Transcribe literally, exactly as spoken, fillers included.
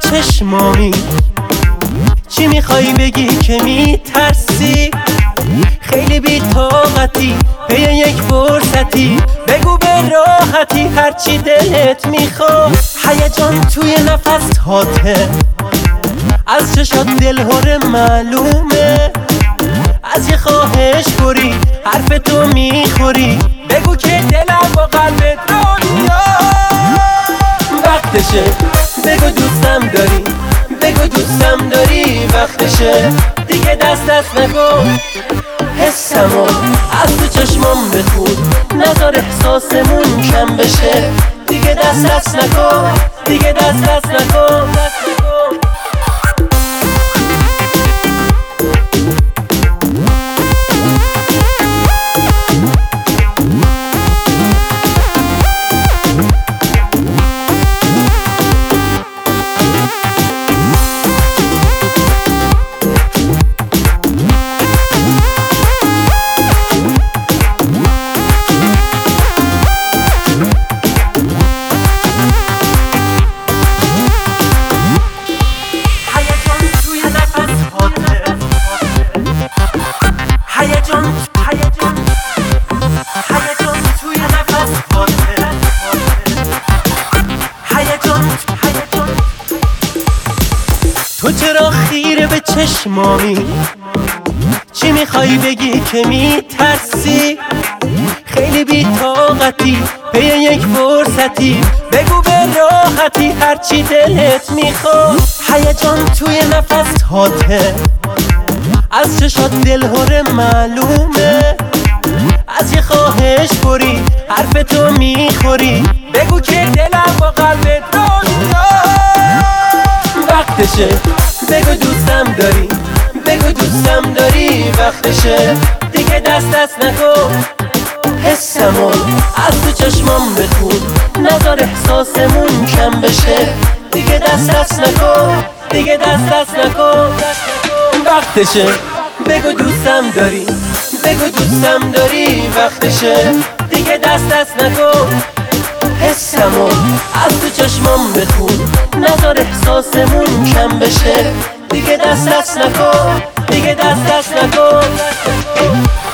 چشمامی، چی میخوای بگی که میترسی؟ خیلی بی طاقتی پی یک فرصتی، بگو به راحتی هرچی دلت میخواد. هیجان توی نفس هاته، از چشات دلهره معلومه، از یه خواهش بری حرف تو میخوری، بگو که دلم با قلبت دنیا وقتشه، بگو دوستم داری، بگو دوستم داری، وقتشه دیگه دست دست نکن حسمو از تو چشمام بخون، نذار احساسمون کم بشه، دیگه دست دست نکن، دیگه دست دست نکن. تو چرا خیره به چشمامی، چی میخوای بگی که میترسی؟ خیلی بی طاقتی پی یک فرصتی، بگو به راحتی هرچی دلت میخواد. هیجان توی نفس هاته، از چشات دلهره معلومه، از یه خواهش بری حرف تو میخوری، بگو که دلم با قلبت دنیا وقتشه، بگو دوستم داری، بگو دوستم داری، وقتشه دیگه دست دست نکن حسمو از تو چشمام بخون، نذار احساسمون کم بشه، دیگه دست دست نکن، دیگه دست دست نکن. وقتشه، بگو دوستم داری، بگو دوستم داری، وقتشه دیگه دست دست نکن حسمو از تو چشمام بخون، نذار احساسمون کم بشه، دیگه دست دست نکن، دیگه دست دست نکن.